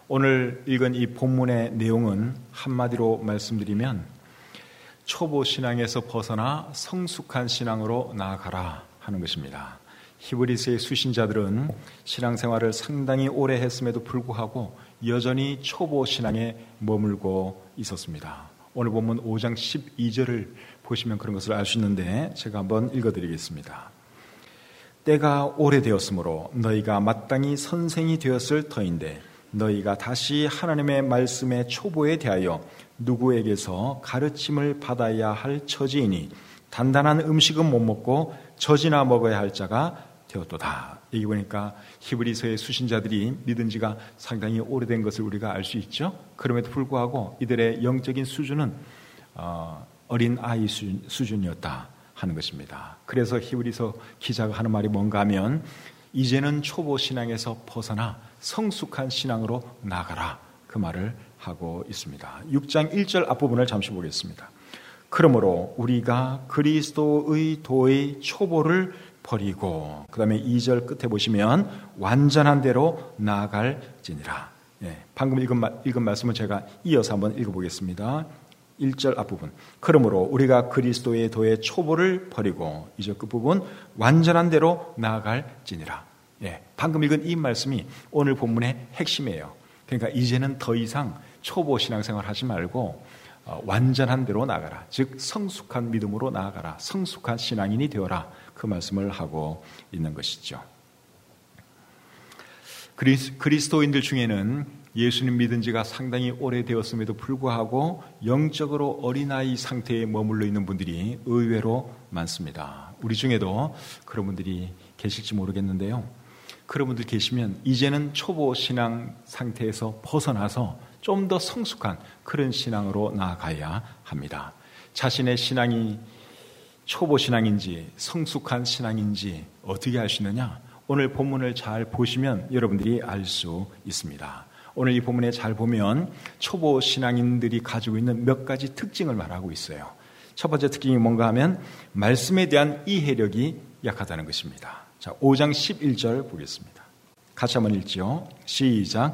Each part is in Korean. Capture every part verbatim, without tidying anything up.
오늘 읽은 이 본문의 내용은 한마디로 말씀드리면 초보 신앙에서 벗어나 성숙한 신앙으로 나아가라 하는 것입니다. 히브리서의 수신자들은 신앙생활을 상당히 오래 했음에도 불구하고 여전히 초보 신앙에 머물고 있었습니다. 오늘 본문 오 장 십이 절을 보시면 그런 것을 알 수 있는데 제가 한번 읽어드리겠습니다. 때가 오래되었으므로 너희가 마땅히 선생이 되었을 터인데 너희가 다시 하나님의 말씀의 초보에 대하여 누구에게서 가르침을 받아야 할 처지이니 단단한 음식은 못 먹고 젖이나 먹어야 할 자가 되었도다. 여기 보니까 히브리서의 수신자들이 믿은 지가 상당히 오래된 것을 우리가 알 수 있죠. 그럼에도 불구하고 이들의 영적인 수준은 어린 아이 수준이었다 하는 것입니다. 그래서 히브리서 기자가 하는 말이 뭔가 하면 이제는 초보 신앙에서 벗어나 성숙한 신앙으로 나가라, 그 말을 하고 있습니다. 육 장 일 절 앞부분을 잠시 보겠습니다. 그러므로 우리가 그리스도의 도의 초보를 버리고, 그 다음에 이 절 끝에 보시면 완전한 대로 나아갈지니라. 예, 방금 읽은, 읽은 말씀을 제가 이어서 한번 읽어보겠습니다. 일 절 앞부분. 그러므로 우리가 그리스도의 도의 초보를 버리고, 이 절 끝부분 완전한 대로 나아갈지니라. 예, 방금 읽은 이 말씀이 오늘 본문의 핵심이에요. 그러니까 이제는 더 이상 초보 신앙생활 하지 말고 어, 완전한 대로 나아가라. 즉 성숙한 믿음으로 나아가라. 성숙한 신앙인이 되어라. 그 말씀을 하고 있는 것이죠. 그리스, 그리스도인들 중에는 예수님 믿은 지가 상당히 오래되었음에도 불구하고 영적으로 어린아이 상태에 머물러 있는 분들이 의외로 많습니다. 우리 중에도 그런 분들이 계실지 모르겠는데요. 그런 분들 계시면 이제는 초보 신앙 상태에서 벗어나서 좀 더 성숙한 그런 신앙으로 나아가야 합니다. 자신의 신앙이 초보 신앙인지 성숙한 신앙인지 어떻게 알 수 있느냐? 오늘 본문을 잘 보시면 여러분들이 알 수 있습니다. 오늘 이 본문에 잘 보면 초보 신앙인들이 가지고 있는 몇 가지 특징을 말하고 있어요. 첫 번째 특징이 뭔가 하면 말씀에 대한 이해력이 약하다는 것입니다. 자, 오 장 십일 절 보겠습니다. 같이 한번 읽죠. 시작.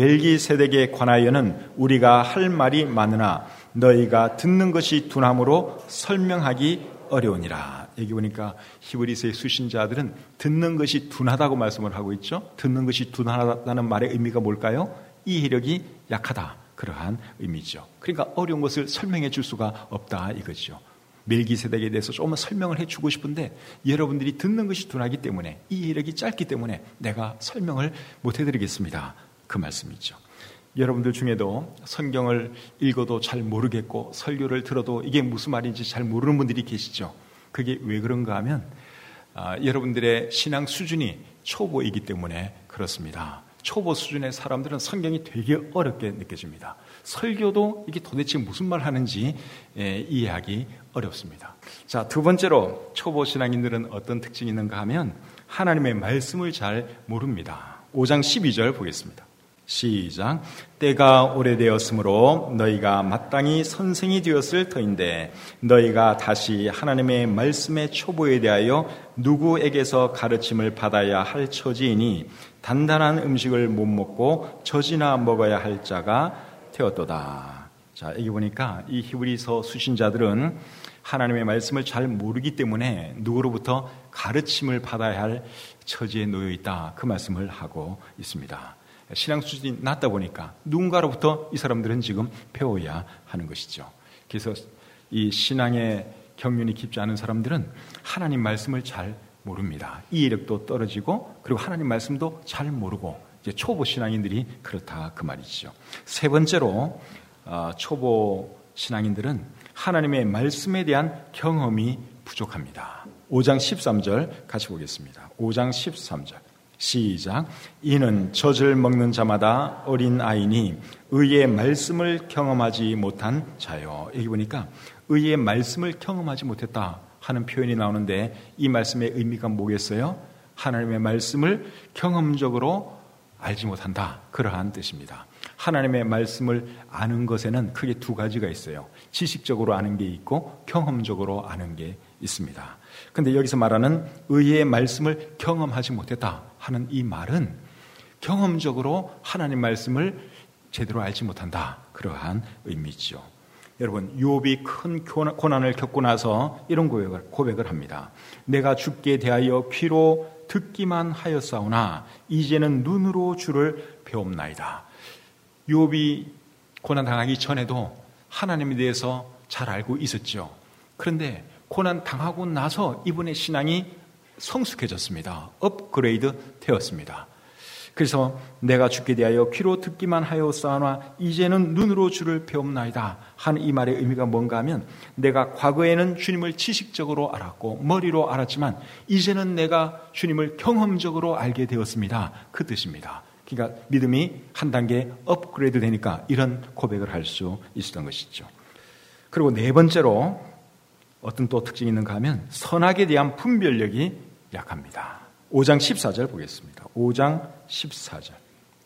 멜기세덱에 관하여는 우리가 할 말이 많으나 너희가 듣는 것이 둔함으로 설명하기 어려우니라. 여기 보니까 히브리서의 수신자들은 듣는 것이 둔하다고 말씀을 하고 있죠. 듣는 것이 둔하다는 말의 의미가 뭘까요? 이해력이 약하다, 그러한 의미죠. 그러니까 어려운 것을 설명해 줄 수가 없다 이거죠. 멜기세덱에 대해서 조금 설명을 해주고 싶은데 여러분들이 듣는 것이 둔하기 때문에, 이해력이 짧기 때문에 내가 설명을 못 해드리겠습니다, 그 말씀이죠. 여러분들 중에도 성경을 읽어도 잘 모르겠고 설교를 들어도 이게 무슨 말인지 잘 모르는 분들이 계시죠. 그게 왜 그런가 하면 아, 여러분들의 신앙 수준이 초보이기 때문에 그렇습니다. 초보 수준의 사람들은 성경이 되게 어렵게 느껴집니다. 설교도 이게 도대체 무슨 말 하는지 예, 이해하기 어렵습니다. 자, 두 번째로 초보 신앙인들은 어떤 특징이 있는가 하면 하나님의 말씀을 잘 모릅니다. 오 장 십이 절 보겠습니다. 시작. 때가 오래되었으므로 너희가 마땅히 선생이 되었을 터인데 너희가 다시 하나님의 말씀의 초보에 대하여 누구에게서 가르침을 받아야 할 처지이니 단단한 음식을 못 먹고 젖이나 먹어야 할 자가 되었도다. 자, 여기 보니까 이 히브리서 수신자들은 하나님의 말씀을 잘 모르기 때문에 누구로부터 가르침을 받아야 할 처지에 놓여 있다, 그 말씀을 하고 있습니다. 신앙 수준이 낮다 보니까 누군가로부터 이 사람들은 지금 배워야 하는 것이죠. 그래서 이 신앙의 경륜이 깊지 않은 사람들은 하나님 말씀을 잘 모릅니다. 이해력도 떨어지고 그리고 하나님 말씀도 잘 모르고 이제 초보 신앙인들이 그렇다, 그 말이죠. 세 번째로 어, 초보 신앙인들은 하나님의 말씀에 대한 경험이 부족합니다. 오 장 십삼 절 같이 보겠습니다. 오 장 십삼 절 시작. 이는 젖을 먹는 자마다 어린 아이니 의의 말씀을 경험하지 못한 자요. 여기 보니까 의의 말씀을 경험하지 못했다 하는 표현이 나오는데 이 말씀의 의미가 뭐겠어요? 하나님의 말씀을 경험적으로 알지 못한다, 그러한 뜻입니다. 하나님의 말씀을 아는 것에는 크게 두 가지가 있어요. 지식적으로 아는 게 있고 경험적으로 아는 게 있습니다. 그런데 여기서 말하는 의의 말씀을 경험하지 못했다 하는 이 말은 경험적으로 하나님 말씀을 제대로 알지 못한다. 그러한 의미죠. 여러분, 욥이 큰 고난을 겪고 나서 이런 고백을, 고백을 합니다. 내가 주께 대하여 귀로 듣기만 하였사오나 이제는 눈으로 주를 배움나이다. 욥이 고난 당하기 전에도 하나님에 대해서 잘 알고 있었죠. 그런데 고난 당하고 나서 이분의 신앙이 성숙해졌습니다. 업그레이드 되었습니다. 그래서 내가 주께 대하여 귀로 듣기만 하였사오나 이제는 눈으로 주를 배움나이다 하는 이 말의 의미가 뭔가 하면, 내가 과거에는 주님을 지식적으로 알았고 머리로 알았지만 이제는 내가 주님을 경험적으로 알게 되었습니다. 그 뜻입니다. 그러니까 믿음이 한 단계 업그레이드 되니까 이런 고백을 할 수 있었던 것이죠. 그리고 네 번째로 어떤 또 특징이 있는가 하면 선악에 대한 분별력이 약합니다. 오 장 십사 절 보겠습니다. 오 장 십사 절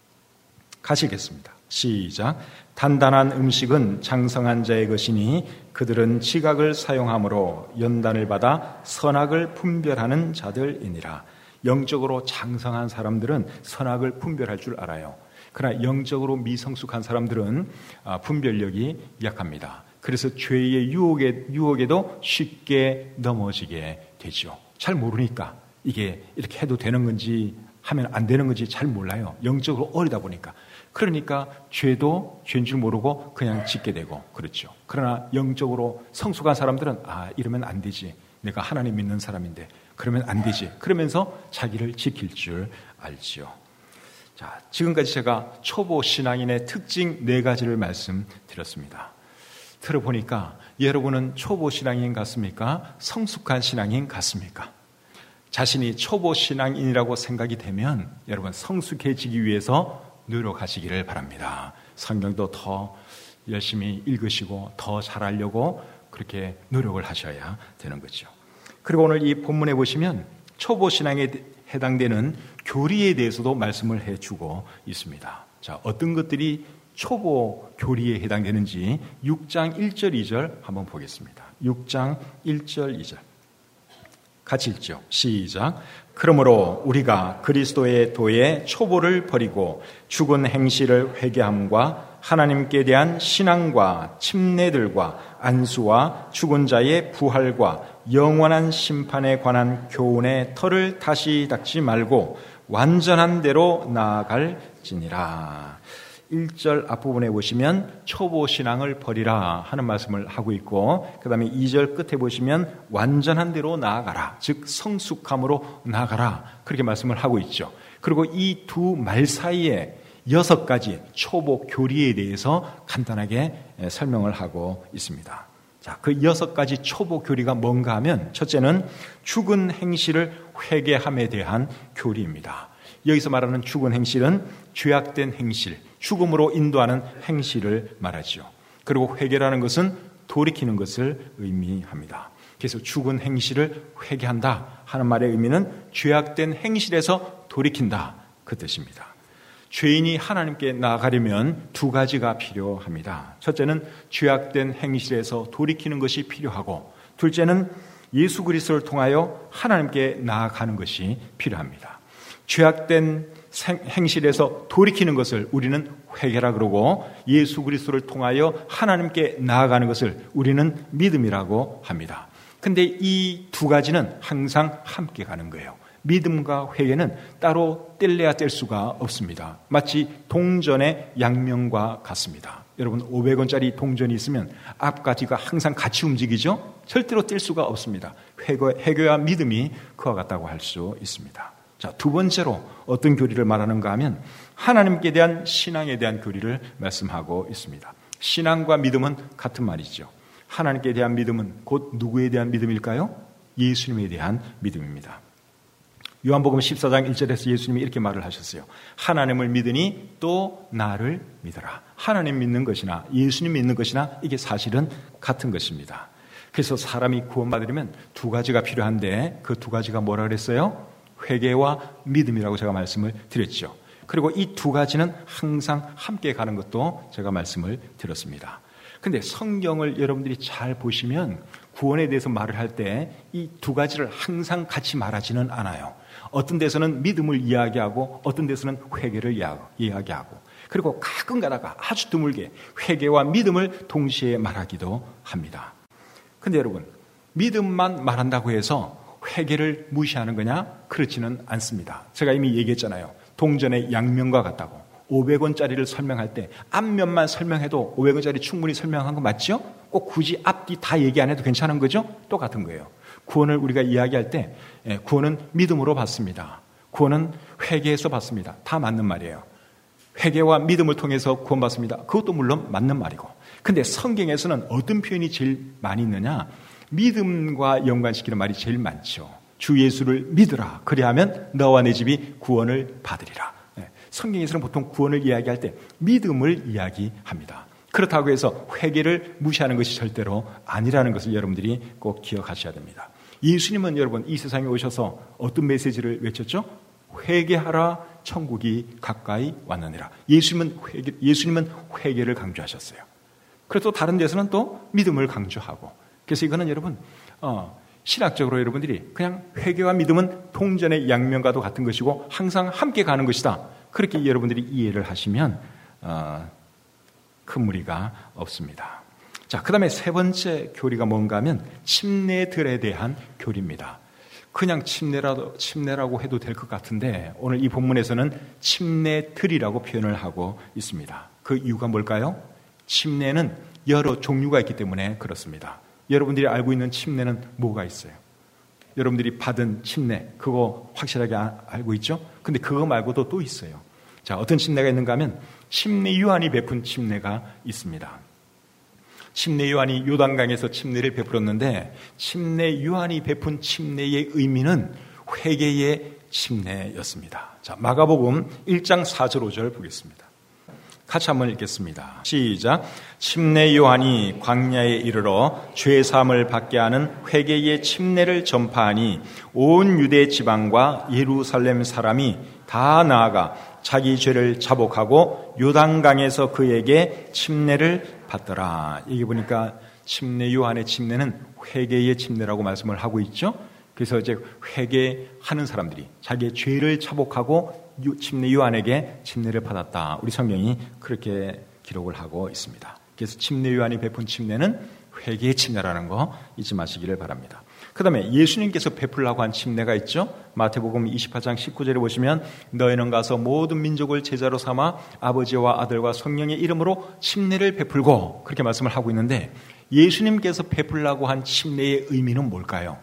가시겠습니다. 시작. 단단한 음식은 장성한 자의 것이니 그들은 지각을 사용함으로 연단을 받아 선악을 분별하는 자들이니라. 영적으로 장성한 사람들은 선악을 분별할 줄 알아요. 그러나 영적으로 미성숙한 사람들은 분별력이 약합니다. 그래서 죄의 유혹에, 유혹에도 쉽게 넘어지게 되죠. 잘 모르니까 이게 이렇게 해도 되는 건지 하면 안 되는 건지 잘 몰라요. 영적으로 어리다 보니까. 그러니까 죄도 죄인 줄 모르고 그냥 짓게 되고 그렇죠. 그러나 영적으로 성숙한 사람들은 아, 이러면 안 되지. 내가 하나님 믿는 사람인데 그러면 안 되지. 그러면서 자기를 지킬 줄 알지요. 자, 지금까지 제가 초보 신앙인의 특징 네 가지를 말씀드렸습니다. 들어보니까 여러분은 초보 신앙인 같습니까? 성숙한 신앙인 같습니까? 자신이 초보 신앙인이라고 생각이 되면 여러분 성숙해지기 위해서 노력하시기를 바랍니다. 성경도 더 열심히 읽으시고 더 잘하려고 그렇게 노력을 하셔야 되는 거죠. 그리고 오늘 이 본문에 보시면 초보 신앙에 해당되는 교리에 대해서도 말씀을 해주고 있습니다. 자, 어떤 것들이 초보 교리에 해당되는지 육 장 일 절 이 절 한번 보겠습니다. 육 장 일 절 이 절 같이 읽죠. 시작. 그러므로 우리가 그리스도의 도에 초보를 버리고 죽은 행실을 회개함과 하나님께 대한 신앙과 침례들과 안수와 죽은 자의 부활과 영원한 심판에 관한 교훈의 털을 다시 닦지 말고 완전한 대로 나아갈지니라. 일 절 앞부분에 보시면 초보 신앙을 버리라 하는 말씀을 하고 있고, 그 다음에 이 절 끝에 보시면 완전한 대로 나아가라, 즉 성숙함으로 나아가라, 그렇게 말씀을 하고 있죠. 그리고 이 두 말 사이에 여섯 가지 초보 교리에 대해서 간단하게 설명을 하고 있습니다. 자, 그 여섯 가지 초보 교리가 뭔가 하면, 첫째는 죽은 행실을 회개함에 대한 교리입니다. 여기서 말하는 죽은 행실은 죄악된 행실, 죽음으로 인도하는 행실을 말하죠. 그리고 회개라는 것은 돌이키는 것을 의미합니다. 그래서 죽은 행실을 회개한다 하는 말의 의미는 죄악된 행실에서 돌이킨다, 그 뜻입니다. 죄인이 하나님께 나아가려면 두 가지가 필요합니다. 첫째는 죄악된 행실에서 돌이키는 것이 필요하고, 둘째는 예수 그리스도를 통하여 하나님께 나아가는 것이 필요합니다. 죄악된 행실에서 돌이키는 것을 우리는 회개라 그러고, 예수 그리스도를 통하여 하나님께 나아가는 것을 우리는 믿음이라고 합니다. 근데 이 두 가지는 항상 함께 가는 거예요. 믿음과 회개는 따로 뗄래야 뗄 수가 없습니다. 마치 동전의 양면과 같습니다. 여러분, 오백 원짜리 동전이 있으면 앞가지가 항상 같이 움직이죠? 절대로 뗄 수가 없습니다. 회개, 회개와 믿음이 그와 같다고 할 수 있습니다. 자, 두 번째로 어떤 교리를 말하는가 하면 하나님께 대한 신앙에 대한 교리를 말씀하고 있습니다. 신앙과 믿음은 같은 말이죠. 하나님께 대한 믿음은 곧 누구에 대한 믿음일까요? 예수님에 대한 믿음입니다. 요한복음 십사 장 일 절에서 예수님이 이렇게 말을 하셨어요. 하나님을 믿으니 또 나를 믿어라. 하나님 믿는 것이나 예수님 믿는 것이나 이게 사실은 같은 것입니다. 그래서 사람이 구원받으려면 두 가지가 필요한데 그 두 가지가 뭐라 그랬어요? 회개와 믿음이라고 제가 말씀을 드렸죠. 그리고 이 두 가지는 항상 함께 가는 것도 제가 말씀을 드렸습니다. 근데 성경을 여러분들이 잘 보시면 구원에 대해서 말을 할 때 이 두 가지를 항상 같이 말하지는 않아요. 어떤 데서는 믿음을 이야기하고 어떤 데서는 회개를 이야기하고, 그리고 가끔 가다가 아주 드물게 회개와 믿음을 동시에 말하기도 합니다. 근데 여러분, 믿음만 말한다고 해서 회개를 무시하는 거냐? 그렇지는 않습니다. 제가 이미 얘기했잖아요. 동전의 양면과 같다고. 오백 원짜리를 설명할 때 앞면만 설명해도 오백 원짜리 충분히 설명한 거 맞죠? 꼭 굳이 앞뒤 다 얘기 안 해도 괜찮은 거죠? 똑같은 거예요. 구원을 우리가 이야기할 때 구원은 믿음으로 받습니다. 구원은 회개에서 받습니다. 다 맞는 말이에요. 회개와 믿음을 통해서 구원받습니다. 그것도 물론 맞는 말이고. 근데 성경에서는 어떤 표현이 제일 많이 있느냐? 믿음과 연관시키는 말이 제일 많죠. 주 예수를 믿으라. 그리하면 너와 내 집이 구원을 받으리라. 성경에서는 보통 구원을 이야기할 때 믿음을 이야기합니다. 그렇다고 해서 회개를 무시하는 것이 절대로 아니라는 것을 여러분들이 꼭 기억하셔야 됩니다. 예수님은 여러분 이 세상에 오셔서 어떤 메시지를 외쳤죠? 회개하라, 천국이 가까이 왔느니라. 예수님은 회개, 예수님은 회개를 강조하셨어요. 그래서 또 다른 데서는 또 믿음을 강조하고. 그래서 이거는 여러분 어, 신학적으로 여러분들이 그냥 회개와 믿음은 동전의 양면과도 같은 것이고 항상 함께 가는 것이다. 그렇게 여러분들이 이해를 하시면 어, 큰 무리가 없습니다. 자, 그 다음에 세 번째 교리가 뭔가 하면 침례들에 대한 교리입니다. 그냥 침례라도, 침례라고 해도 될 것 같은데 오늘 이 본문에서는 침례들이라고 표현을 하고 있습니다. 그 이유가 뭘까요? 침례는 여러 종류가 있기 때문에 그렇습니다. 여러분들이 알고 있는 침례는 뭐가 있어요? 여러분들이 받은 침례, 그거 확실하게 알고 있죠? 근데 그거 말고도 또 있어요. 자, 어떤 침례가 있는가 하면 침례 요한이 베푼 침례가 있습니다. 침례 요한이 요단강에서 침례를 베풀었는데 침례 요한이 베푼 침례의 의미는 회개의 침례였습니다. 자, 마가복음 일 장 사 절 오 절 보겠습니다. 같이 한번 읽겠습니다. 시작. 침례 요한이 광야에 이르러 죄 사함을 받게 하는 회개의 침례를 전파하니 온 유대 지방과 예루살렘 사람이 다 나아가 자기 죄를 자복하고 요단강에서 그에게 침례를 받더라. 여기 보니까 침례 요한의 침례는 회개의 침례라고 말씀을 하고 있죠. 그래서 이제 회개하는 사람들이 자기의 죄를 자복하고 침례 요한에게 침례를 받았다. 우리 성경이 그렇게 기록을 하고 있습니다. 그래서 침례 요한이 베푼 침례는 회개의 침례라는 거 잊지 마시기를 바랍니다. 그 다음에 예수님께서 베풀라고 한 침례가 있죠. 마태복음 이십팔 장 십구 절에 보시면 너희는 가서 모든 민족을 제자로 삼아 아버지와 아들과 성령의 이름으로 침례를 베풀고, 그렇게 말씀을 하고 있는데 예수님께서 베풀라고 한 침례의 의미는 뭘까요?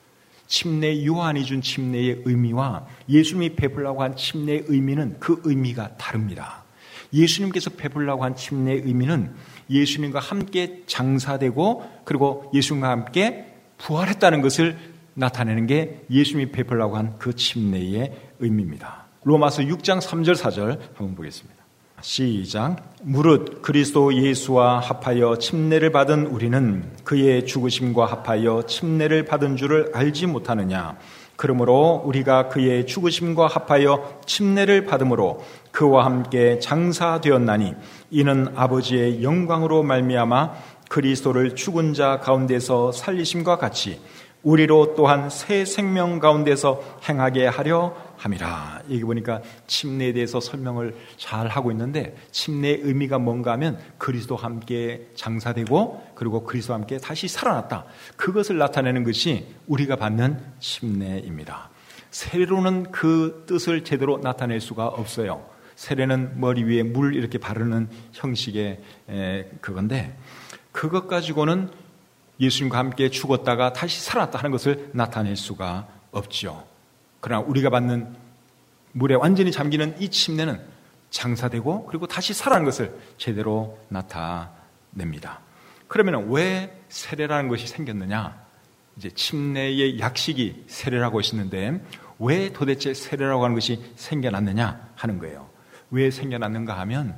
침례 요한이 준 침례의 의미와 예수님이 베풀라고 한 침례의 의미는 그 의미가 다릅니다. 예수님께서 베풀라고 한 침례의 의미는 예수님과 함께 장사되고 그리고 예수님과 함께 부활했다는 것을 나타내는 게 예수님이 베풀라고 한 그 침례의 의미입니다. 로마서 육 장 삼 절 사 절 한번 보겠습니다. 시작. 무릇 그리스도 예수와 합하여 침례를 받은 우리는 그의 죽으심과 합하여 침례를 받은 줄을 알지 못하느냐. 그러므로 우리가 그의 죽으심과 합하여 침례를 받음으로 그와 함께 장사되었나니 이는 아버지의 영광으로 말미암아 그리스도를 죽은 자 가운데서 살리심과 같이 우리로 또한 새 생명 가운데서 행하게 하려 함이라. 여기 보니까 침례에 대해서 설명을 잘 하고 있는데 침례의 의미가 뭔가 하면 그리스도와 함께 장사되고 그리고 그리스도와 함께 다시 살아났다. 그것을 나타내는 것이 우리가 받는 침례입니다. 세례로는 그 뜻을 제대로 나타낼 수가 없어요. 세례는 머리 위에 물 이렇게 바르는 형식의 그건데 그것 가지고는 예수님과 함께 죽었다가 다시 살아났다 하는 것을 나타낼 수가 없죠. 그러나 우리가 받는 물에 완전히 잠기는 이 침례는 장사되고 그리고 다시 살아난 것을 제대로 나타냅니다. 그러면 왜 세례라는 것이 생겼느냐? 이제 침례의 약식이 세례라고 하시는데 왜 도대체 세례라고 하는 것이 생겨났느냐 하는 거예요. 왜 생겨났는가 하면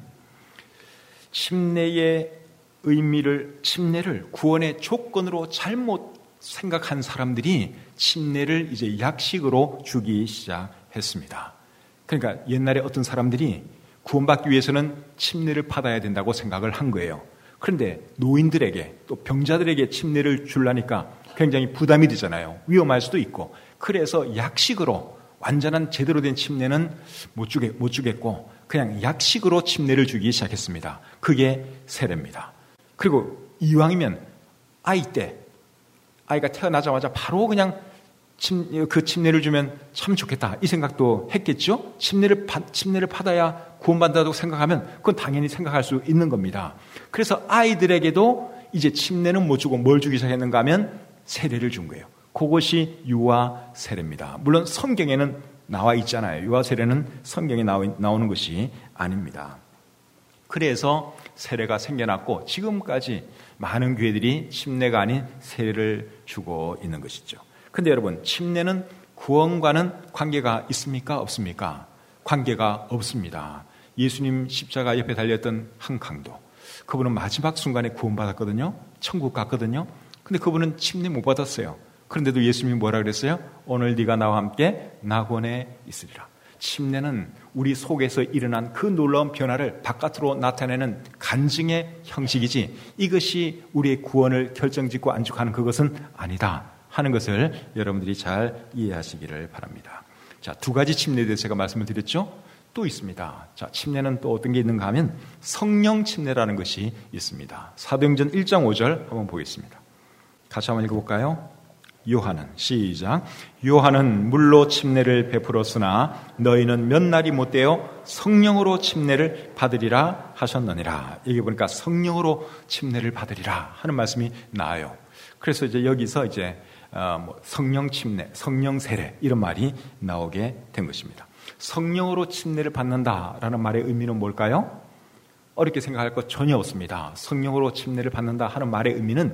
침례의 의미를, 침례를 구원의 조건으로 잘못 생각한 사람들이 침례를 이제 약식으로 주기 시작했습니다. 그러니까 옛날에 어떤 사람들이 구원받기 위해서는 침례를 받아야 된다고 생각을 한 거예요. 그런데 노인들에게 또 병자들에게 침례를 주려니까 굉장히 부담이 되잖아요. 위험할 수도 있고. 그래서 약식으로 완전한 제대로 된 침례는 못 주게, 못 주겠고 그냥 약식으로 침례를 주기 시작했습니다. 그게 세례입니다. 그리고 이왕이면 아이 때 아이가 태어나자마자 바로 그냥 침, 그 침례를 주면 참 좋겠다 이 생각도 했겠죠. 침례를, 받, 침례를 받아야 구원받는다고 생각하면 그건 당연히 생각할 수 있는 겁니다. 그래서 아이들에게도 이제 침례는 못 주고 뭘 주기 시작했는가 하면 세례를 준 거예요. 그것이 유아 세례입니다. 물론 성경에는 나와 있잖아요. 유아 세례는 성경에 나오는 것이 아닙니다. 그래서 세례가 생겨났고 지금까지 많은 교회들이 침례가 아닌 세례를 주고 있는 것이죠. 근데 여러분, 침례는 구원과는 관계가 있습니까? 없습니까? 관계가 없습니다. 예수님 십자가 옆에 달렸던 한 강도, 그분은 마지막 순간에 구원받았거든요. 천국 갔거든요. 근데 그분은 침례 못 받았어요. 그런데도 예수님이 뭐라 그랬어요? 오늘 네가 나와 함께 낙원에 있으리라. 침례는 우리 속에서 일어난 그 놀라운 변화를 바깥으로 나타내는 간증의 형식이지 이것이 우리의 구원을 결정짓고 안축하는 그것은 아니다 하는 것을 여러분들이 잘 이해하시기를 바랍니다. 자, 두 가지 침례에 대해서 제가 말씀을 드렸죠. 또 있습니다. 자, 침례는 또 어떤 게 있는가 하면 성령 침례라는 것이 있습니다. 사도행전 일 장 오 절 한번 보겠습니다. 같이 한번 읽어볼까요? 요한은, 시작. 요한은 물로 침례를 베풀었으나 너희는 몇 날이 못되어 성령으로 침례를 받으리라 하셨느니라. 여기 보니까 성령으로 침례를 받으리라 하는 말씀이 나와요. 그래서 이제 여기서 이제 어, 뭐 성령 침례, 성령 세례 이런 말이 나오게 된 것입니다. 성령으로 침례를 받는다라는 말의 의미는 뭘까요? 어렵게 생각할 것 전혀 없습니다. 성령으로 침례를 받는다 하는 말의 의미는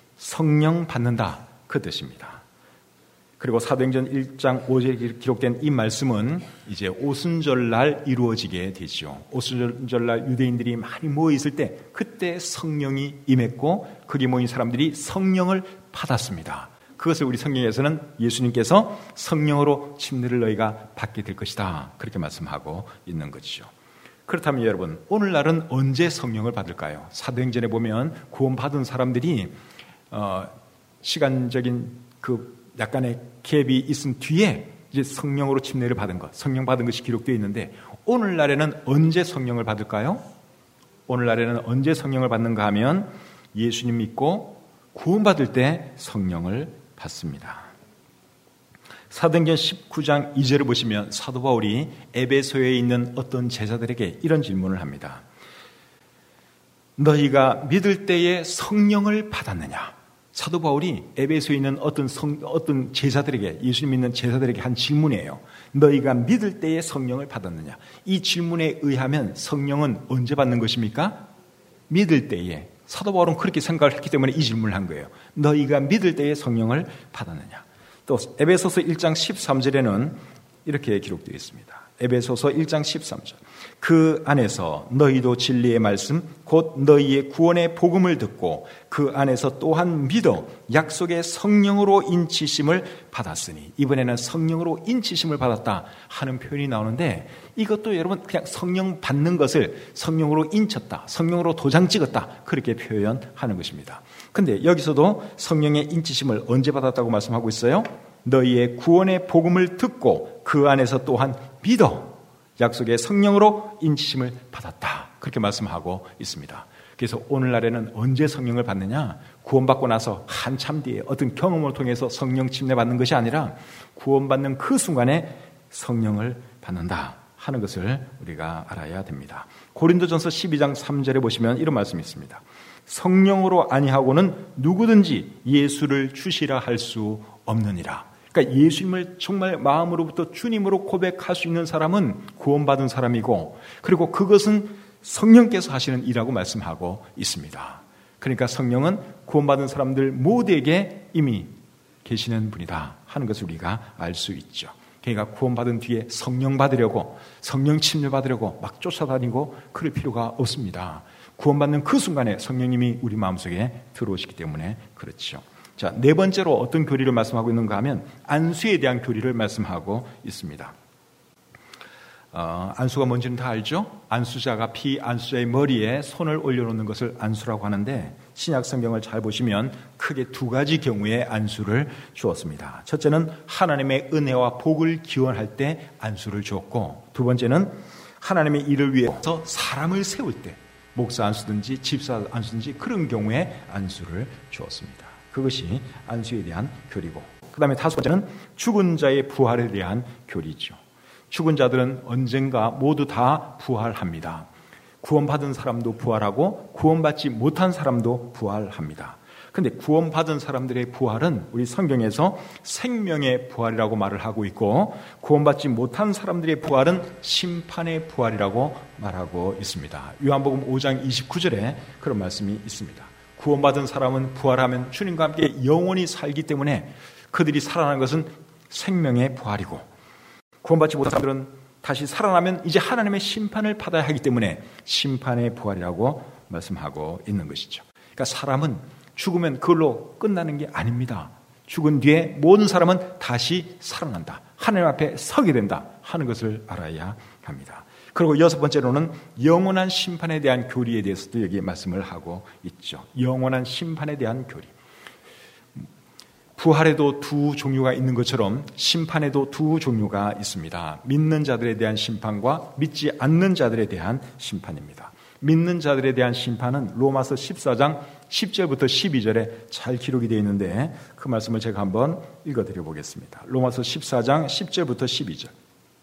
성령 받는다 그 뜻입니다. 그리고 사도행전 일 장 오 절에 기록된 이 말씀은 이제 오순절날 이루어지게 되죠. 오순절날 유대인들이 많이 모여 있을 때 그때 성령이 임했고 거기 모인 사람들이 성령을 받았습니다. 그것을 우리 성경에서는 예수님께서 성령으로 침례를 너희가 받게 될 것이다 그렇게 말씀하고 있는 것이죠. 그렇다면 여러분, 오늘날은 언제 성령을 받을까요? 사도행전에 보면 구원받은 사람들이 어, 시간적인 그 약간의 갭이 있은 뒤에 이제 성령으로 침례를 받은 것, 성령 받은 것이 기록되어 있는데 오늘날에는 언제 성령을 받을까요? 오늘날에는 언제 성령을 받는가 하면 예수님 믿고 구원받을 때 성령을 받습니다. 사도행전 십구 장 이 절을 보시면 사도 바울이 에베소에 있는 어떤 제자들에게 이런 질문을 합니다. 너희가 믿을 때에 성령을 받았느냐? 사도 바울이 에베소에 있는 어떤 성, 어떤 제자들에게, 예수님 믿는 제자들에게 한 질문이에요. 너희가 믿을 때에 성령을 받았느냐? 이 질문에 의하면 성령은 언제 받는 것입니까? 믿을 때에. 사도 바울은 그렇게 생각을 했기 때문에 이 질문을 한 거예요. 너희가 믿을 때에 성령을 받았느냐? 또 에베소서 일 장 십삼 절에는 이렇게 기록되어 있습니다. 에베소서 일 장 십삼 절. 그 안에서 너희도 진리의 말씀 곧 너희의 구원의 복음을 듣고 그 안에서 또한 믿어 약속의 성령으로 인치심을 받았으니, 이번에는 성령으로 인치심을 받았다 하는 표현이 나오는데 이것도 여러분 그냥 성령 받는 것을 성령으로 인쳤다, 성령으로 도장 찍었다 그렇게 표현하는 것입니다. 근데 여기서도 성령의 인치심을 언제 받았다고 말씀하고 있어요? 너희의 구원의 복음을 듣고 그 안에서 또한 믿어 약속의 성령으로 인치심을 받았다 그렇게 말씀하고 있습니다. 그래서 오늘날에는 언제 성령을 받느냐? 구원받고 나서 한참 뒤에 어떤 경험을 통해서 성령 침례 받는 것이 아니라 구원받는 그 순간에 성령을 받는다 하는 것을 우리가 알아야 됩니다. 고린도전서 십이 장 삼 절에 보시면 이런 말씀이 있습니다. 성령으로 아니하고는 누구든지 예수를 주시라 할 수 없느니라. 그러니까 예수님을 정말 마음으로부터 주님으로 고백할 수 있는 사람은 구원받은 사람이고, 그리고 그것은 성령께서 하시는 일이라고 말씀하고 있습니다. 그러니까 성령은 구원받은 사람들 모두에게 이미 계시는 분이다 하는 것을 우리가 알 수 있죠. 그러니까 구원받은 뒤에 성령 받으려고, 성령 침례 받으려고 막 쫓아다니고 그럴 필요가 없습니다. 구원받는 그 순간에 성령님이 우리 마음속에 들어오시기 때문에 그렇죠. 자, 네 번째로 어떤 교리를 말씀하고 있는가 하면 안수에 대한 교리를 말씀하고 있습니다. 어, 안수가 뭔지는 다 알죠? 안수자가 피 안수자의 머리에 손을 올려놓는 것을 안수라고 하는데 신약 성경을 잘 보시면 크게 두 가지 경우의 안수를 주었습니다. 첫째는 하나님의 은혜와 복을 기원할 때 안수를 주었고, 두 번째는 하나님의 일을 위해서 사람을 세울 때 목사 안수든지 집사 안수든지 그런 경우에 안수를 주었습니다. 그것이 안수에 대한 교리고, 그 다음에 다섯 번째는 죽은 자의 부활에 대한 교리죠. 죽은 자들은 언젠가 모두 다 부활합니다. 구원받은 사람도 부활하고 구원받지 못한 사람도 부활합니다. 그런데 구원받은 사람들의 부활은 우리 성경에서 생명의 부활이라고 말을 하고 있고, 구원받지 못한 사람들의 부활은 심판의 부활이라고 말하고 있습니다. 요한복음 오 장 이십구 절에 그런 말씀이 있습니다. 구원받은 사람은 부활하면 주님과 함께 영원히 살기 때문에 그들이 살아나는 것은 생명의 부활이고, 구원받지 못한 사람들은 다시 살아나면 이제 하나님의 심판을 받아야 하기 때문에 심판의 부활이라고 말씀하고 있는 것이죠. 그러니까 사람은 죽으면 그걸로 끝나는 게 아닙니다. 죽은 뒤에 모든 사람은 다시 살아난다, 하나님 앞에 서게 된다 하는 것을 알아야 합니다. 그리고 여섯 번째로는 영원한 심판에 대한 교리에 대해서도 여기 말씀을 하고 있죠. 영원한 심판에 대한 교리. 부활에도 두 종류가 있는 것처럼 심판에도 두 종류가 있습니다. 믿는 자들에 대한 심판과 믿지 않는 자들에 대한 심판입니다. 믿는 자들에 대한 심판은 로마서 십사 장 십 절부터 십이 절에 잘 기록이 되어 있는데 그 말씀을 제가 한번 읽어드려 보겠습니다. 로마서 십사 장 십 절부터 십이 절.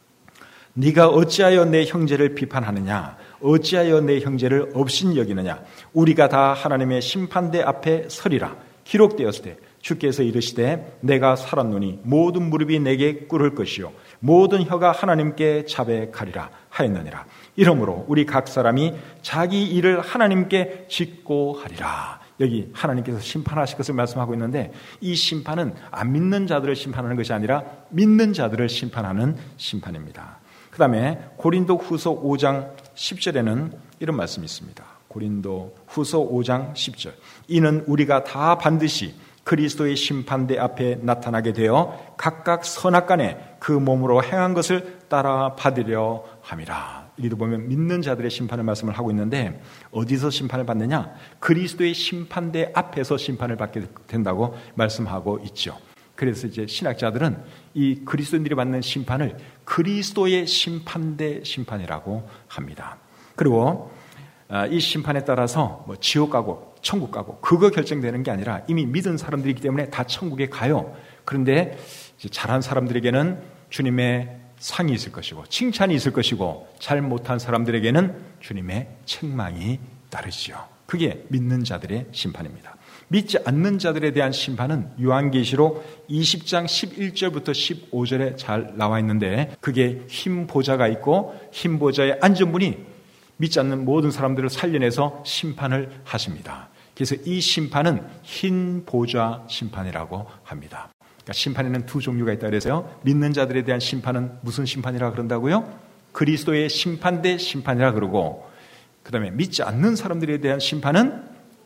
네가 어찌하여 내 형제를 비판하느냐? 어찌하여 내 형제를 업신 여기느냐? 우리가 다 하나님의 심판대 앞에 서리라. 기록되었을 때 주께서 이르시되 내가 살았노니 모든 무릎이 내게 꿇을 것이요 모든 혀가 하나님께 자백하리라 하였느니라. 이러므로 우리 각 사람이 자기 일을 하나님께 짓고 하리라. 여기 하나님께서 심판하실 것을 말씀하고 있는데, 이 심판은 안 믿는 자들을 심판하는 것이 아니라 믿는 자들을 심판하는 심판입니다. 그 다음에 고린도 후서 오 장 십 절에는 이런 말씀이 있습니다. 고린도 후서 오 장 십 절. 이는 우리가 다 반드시 그리스도의 심판대 앞에 나타나게 되어 각각 선악간에 그 몸으로 행한 것을 따라 받으려 함이라. 여기도 보면 믿는 자들의 심판을 말씀을 하고 있는데, 어디서 심판을 받느냐? 그리스도의 심판대 앞에서 심판을 받게 된다고 말씀하고 있죠. 그래서 이제 신학자들은 이 그리스도인들이 받는 심판을 그리스도의 심판대 심판이라고 합니다. 그리고 이 심판에 따라서 뭐 지옥 가고 천국 가고 그거 결정되는 게 아니라 이미 믿은 사람들이기 때문에 다 천국에 가요. 그런데 이제 잘한 사람들에게는 주님의 상이 있을 것이고 칭찬이 있을 것이고, 잘 못한 사람들에게는 주님의 책망이 따르지요. 그게 믿는 자들의 심판입니다. 믿지 않는 자들에 대한 심판은 요한계시록 이십 장 십일 절부터 십오 절에 잘 나와 있는데, 그게 흰 보좌가 있고 흰 보좌에 앉은 분이 믿지 않는 모든 사람들을 살려내서 심판을 하십니다. 그래서 이 심판은 흰 보좌 심판이라고 합니다. 그러니까 심판에는 두 종류가 있다 그래서요. 믿는 자들에 대한 심판은 무슨 심판이라 그런다고요? 그리스도의 심판대 심판이라 그러고, 그 다음에 믿지 않는 사람들에 대한 심판은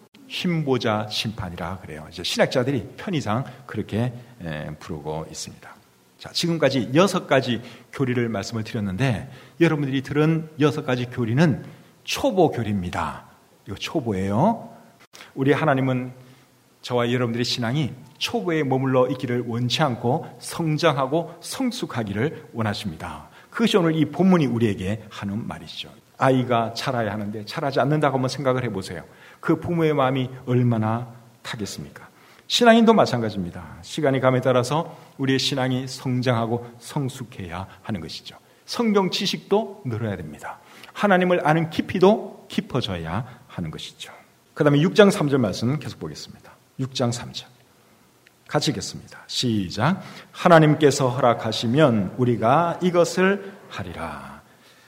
흰 보좌 심판이라 그래요. 이제 신학자들이 편의상 그렇게 부르고 있습니다. 자, 지금까지 여섯 가지 교리를 말씀을 드렸는데, 여러분들이 들은 여섯 가지 교리는 초보 교리입니다. 이거 초보예요. 우리 하나님은 저와 여러분들의 신앙이 초보에 머물러 있기를 원치 않고 성장하고 성숙하기를 원하십니다. 그것이 오늘 이 본문이 우리에게 하는 말이죠. 아이가 자라야 하는데 자라지 않는다고 한번 생각을 해보세요. 그 부모의 마음이 얼마나 타겠습니까? 신앙인도 마찬가지입니다. 시간이 감에 따라서 우리의 신앙이 성장하고 성숙해야 하는 것이죠. 성경 지식도 늘어야 됩니다. 하나님을 아는 깊이도 깊어져야 하는 것이죠. 그 다음에 육 장 삼 절 말씀 계속 보겠습니다. 육 장 삼 절 같이 읽겠습니다. 시작. 하나님께서 허락하시면 우리가 이것을 하리라.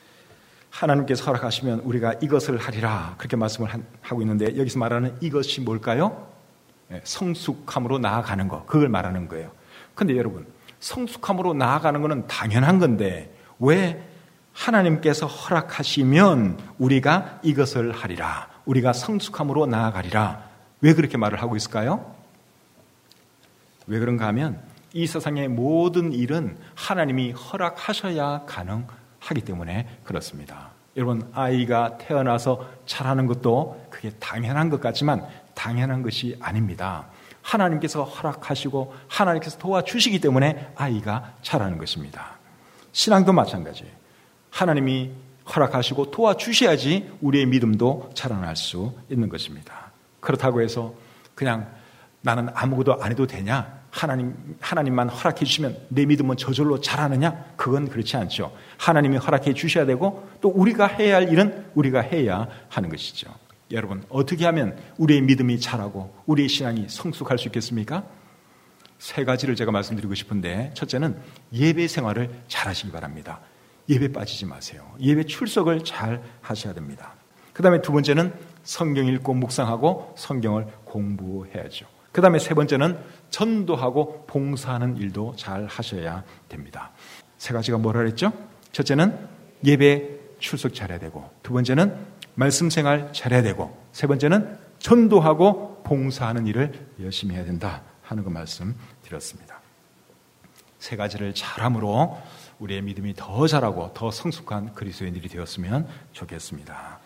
하나님께서 허락하시면 우리가 이것을 하리라, 그렇게 말씀을 하고 있는데, 여기서 말하는 이것이 뭘까요? 성숙함으로 나아가는 것, 그걸 말하는 거예요. 그런데 여러분, 성숙함으로 나아가는 것은 당연한 건데 왜 하나님께서 허락하시면 우리가 이것을 하리라, 우리가 성숙함으로 나아가리라, 왜 그렇게 말을 하고 있을까요? 왜 그런가 하면 이 세상의 모든 일은 하나님이 허락하셔야 가능합니다. 하기 때문에 그렇습니다. 여러분, 아이가 태어나서 자라는 것도 그게 당연한 것 같지만 당연한 것이 아닙니다. 하나님께서 허락하시고 하나님께서 도와주시기 때문에 아이가 자라는 것입니다. 신앙도 마찬가지예요. 하나님이 허락하시고 도와주셔야지 우리의 믿음도 자라날 수 있는 것입니다. 그렇다고 해서 그냥 나는 아무것도 안 해도 되냐? 하나님, 하나님만 허락해 주시면 내 믿음은 저절로 자라느냐? 그건 그렇지 않죠. 하나님이 허락해 주셔야 되고 또 우리가 해야 할 일은 우리가 해야 하는 것이죠. 여러분, 어떻게 하면 우리의 믿음이 자라고 우리의 신앙이 성숙할 수 있겠습니까? 세 가지를 제가 말씀드리고 싶은데, 첫째는 예배 생활을 잘 하시기 바랍니다. 예배 빠지지 마세요. 예배 출석을 잘 하셔야 됩니다. 그 다음에 두 번째는 성경 읽고 묵상하고 성경을 공부해야죠. 그 다음에 세 번째는 전도하고 봉사하는 일도 잘 하셔야 됩니다. 세 가지가 뭐라 그랬죠? 첫째는 예배 출석 잘해야 되고, 두 번째는 말씀 생활 잘해야 되고, 세 번째는 전도하고 봉사하는 일을 열심히 해야 된다 하는 거 말씀드렸습니다. 세 가지를 잘함으로 우리의 믿음이 더 자라고 더 성숙한 그리스도인들이 되었으면 좋겠습니다.